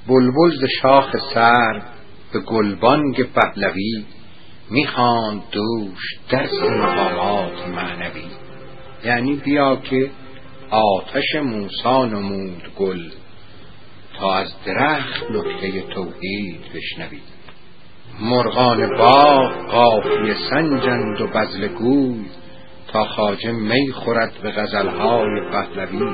بلبل ز شاخ سرو به گلبانگ پهلوی میخواند دوش درس مقامات معنوی. یعنی بیا که آتش موسی نمود گل، تا از درخت نکته توحید بشنوی. مرغان باغ قافیه سنجند و بذله گوی، تا خواجه می خورد به غزلهای پهلوی.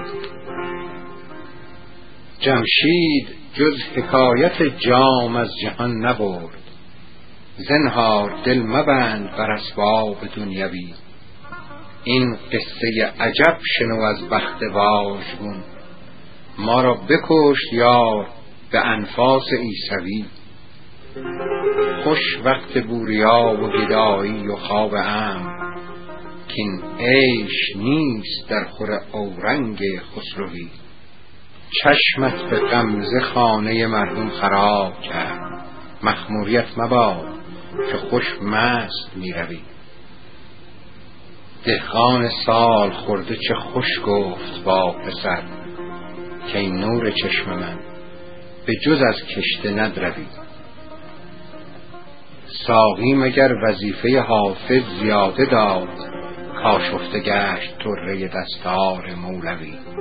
جمشید جز حکایت جام از جهان نبرد، زنهار دل مبند بر اسباب دنیوی. این قصه عجب شنو از بخت واژگون، ما را بکشت یار به انفاس عیسوی. خوش وقت بوریا و گدایی و خواب امن، کین عیش نیست در خور اورنگ خسروی. چشمت به غمزه خانه مردم خراب کرد، مخموریت مباد که خوش مست می روی. دهقان سال خورده چه خوش گفت با پسر، که این نور چشم من به جز از کشته ندروی. ساقی مگر وظیفه حافظ زیاده داد، کاشفته گشت طره دستار مولوی.